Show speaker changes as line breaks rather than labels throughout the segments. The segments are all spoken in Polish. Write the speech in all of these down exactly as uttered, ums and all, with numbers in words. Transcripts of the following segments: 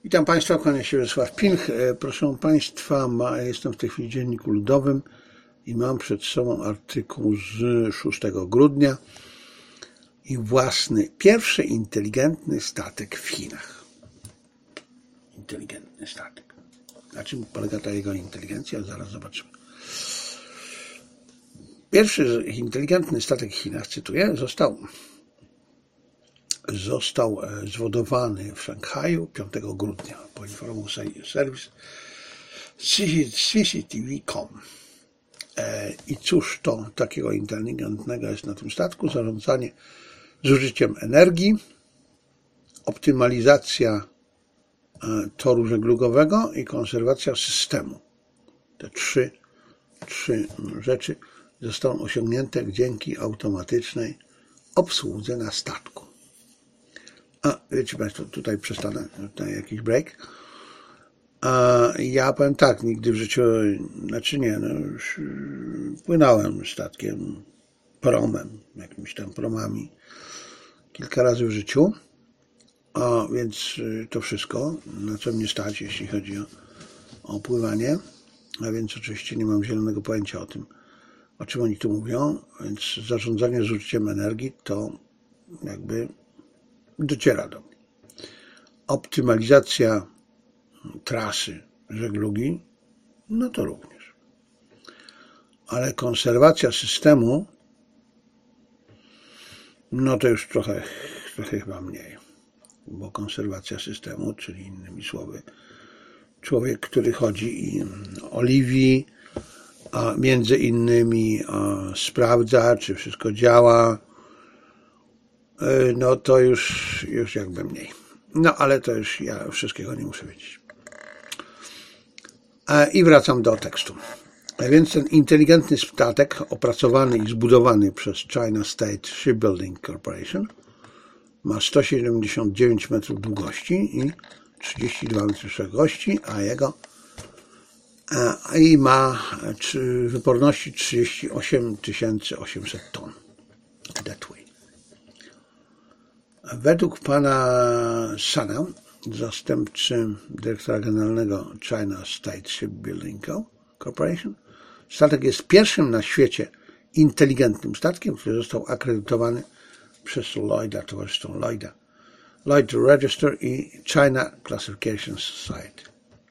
Witam Państwa, kłania się Wiesław Pilch. Proszę Państwa, ma, jestem w tej chwili w Dzienniku Ludowym i mam przed sobą artykuł z szóstego grudnia i własny, pierwszy inteligentny statek w Chinach. Inteligentny statek. Na czym polega ta jego inteligencja? Zaraz zobaczymy. Pierwszy inteligentny statek w Chinach, cytuję, został został zwodowany w Szanghaju piątego grudnia, poinformował serwis C C T V kropka com. I cóż to takiego inteligentnego jest na tym statku? Zarządzanie zużyciem energii, optymalizacja toru żeglugowego i konserwacja systemu. Te trzy, trzy rzeczy zostaną osiągnięte dzięki automatycznej obsłudze na statku. A wiecie Państwo, tutaj przestanę, tutaj jakiś break. A ja powiem tak, nigdy w życiu, znaczy nie, no już płynąłem statkiem, promem, jakimiś tam promami kilka razy w życiu, a więc to wszystko, na co mnie stać, jeśli chodzi o, o pływanie, a więc oczywiście nie mam zielonego pojęcia o tym, o czym oni tu mówią, więc zarządzanie zużyciem energii to jakby dociera do mnie. Optymalizacja trasy żeglugi, no to również. Ale konserwacja systemu, no to już trochę, trochę chyba mniej. Bo konserwacja systemu, czyli innymi słowy, człowiek, który chodzi i oliwi, a między innymi a sprawdza, czy wszystko działa, no to już, już jakby mniej. No ale to już ja wszystkiego nie muszę wiedzieć. I wracam do tekstu. A więc ten inteligentny statek opracowany i zbudowany przez China State Shipbuilding Corporation ma sto siedemdziesiąt dziewięć metrów długości i trzydzieści dwa metry szerokości, a jego a, i ma wyporności trzydzieści osiem tysięcy osiemset ton. Deadweight. Według pana Sana, zastępcy dyrektora generalnego China State Shipbuilding Corporation, statek jest pierwszym na świecie inteligentnym statkiem, który został akredytowany przez Lloyda, towarzystwo Lloyda, Lloyd Register i China Classification Society.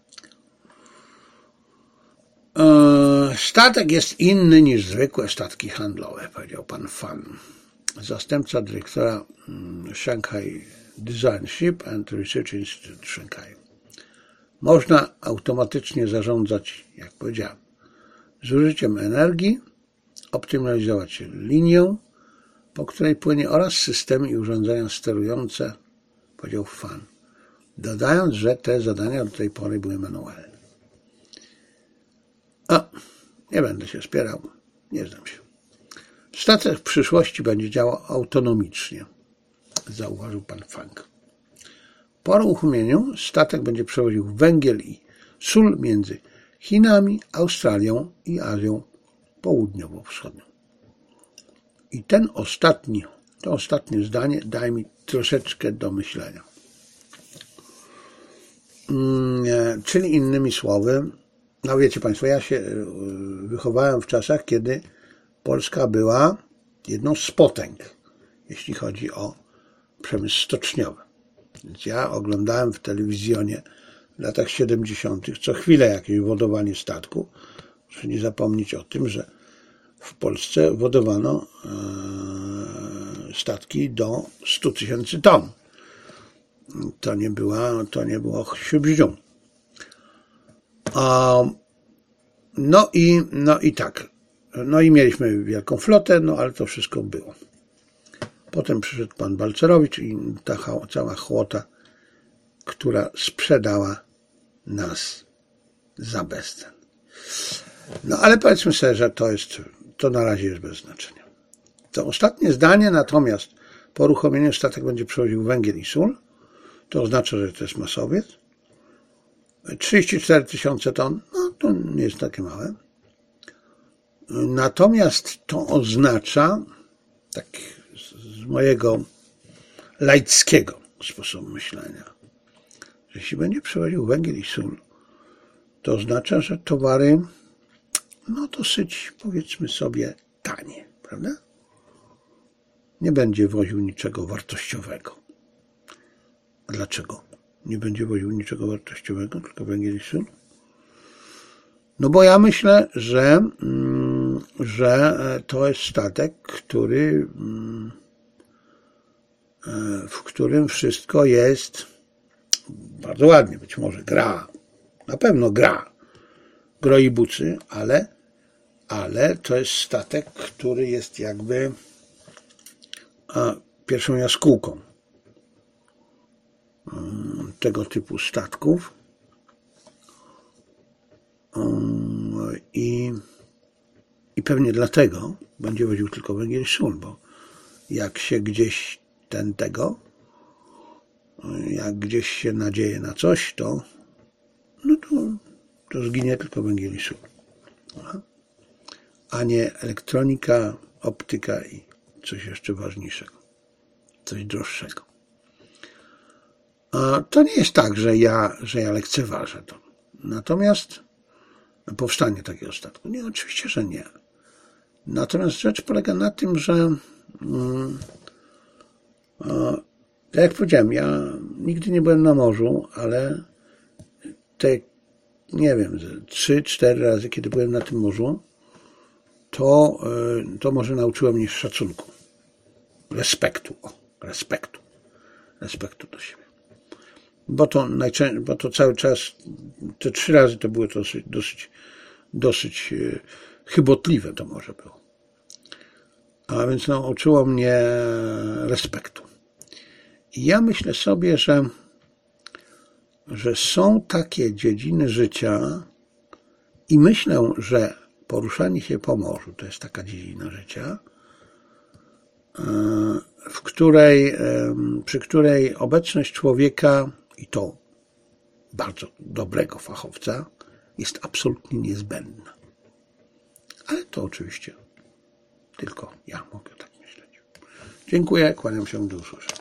Statek jest inny niż zwykłe statki handlowe, powiedział pan Fan, zastępca dyrektora Shanghai Design Ship and Research Institute Shanghai. Można automatycznie zarządzać, jak powiedziałem, zużyciem energii, optymalizować linię, po której płynie, oraz systemy i urządzenia sterujące, powiedział Fan, dodając, że te zadania do tej pory były manualne. A, nie będę się spierał, nie znam się. Statek w przyszłości będzie działał autonomicznie, zauważył pan Fang. Po uruchomieniu statek będzie przewoził węgiel i sól między Chinami, Australią i Azją Południowo-Wschodnią. I ten ostatni, to ostatnie zdanie daje mi troszeczkę do myślenia. Hmm, czyli innymi słowy, no wiecie Państwo, ja się wychowałem w czasach, kiedy Polska była jedną z potęg, jeśli chodzi o przemysł stoczniowy. Więc ja oglądałem w telewizjonie w latach siedemdziesiątych co chwilę jakieś wodowanie statku. Muszę nie zapomnieć o tym, że w Polsce wodowano statki do stu tysięcy ton. To nie była, to nie było siubzium. No i, no i tak. No i mieliśmy wielką flotę, no ale to wszystko było. Potem przyszedł pan Balcerowicz i ta cała chłota, która sprzedała nas za bezcen. No ale powiedzmy sobie, że to jest, to na razie jest bez znaczenia. To ostatnie zdanie natomiast, po uruchomieniu statek będzie przewoził węgiel i sól, to oznacza, że to jest masowiec. trzydzieści cztery tysiące ton, no to nie jest takie małe. Natomiast to oznacza, tak z mojego laickiego sposobu myślenia, że jeśli będzie przewoził węgiel i sól, to oznacza, że towary, no dosyć, powiedzmy sobie, tanie, prawda? Nie będzie woził niczego wartościowego. A dlaczego nie będzie woził niczego wartościowego, tylko węgiel i sól? No bo ja myślę, że, że to jest statek, który, w którym wszystko jest bardzo ładnie, być może gra, na pewno gra, groi bucy, ale, ale to jest statek, który jest jakby pierwszą jaskółką tego typu statków. I, I pewnie dlatego będzie woził tylko węgiel i sól, bo jak się gdzieś ten tego, jak gdzieś się nadzieje na coś, to, no to, to zginie tylko węgiel i sól. A nie elektronika, optyka i coś jeszcze ważniejszego, coś droższego. A to nie jest tak, że ja, że ja lekceważę to. Natomiast powstanie takiego statku. Nie, oczywiście, że nie. Natomiast rzecz polega na tym, że mm, a, tak jak powiedziałem, ja nigdy nie byłem na morzu, ale te, nie wiem, trzy, cztery razy, kiedy byłem na tym morzu, to, to może nauczyło mnie szacunku, respektu, o, respektu, respektu do siebie. Bo to, najczęściej, bo to cały czas, te trzy razy to było dosyć, dosyć, dosyć chybotliwe to może było. A więc nauczyło mnie respektu. I ja myślę sobie, że, że są takie dziedziny życia i myślę, że poruszanie się po morzu to jest taka dziedzina życia, w której, przy której obecność człowieka, i to bardzo dobrego fachowca, jest absolutnie niezbędna. Ale to oczywiście tylko ja mogę tak myśleć. Dziękuję, kłaniam się, do usłyszenia.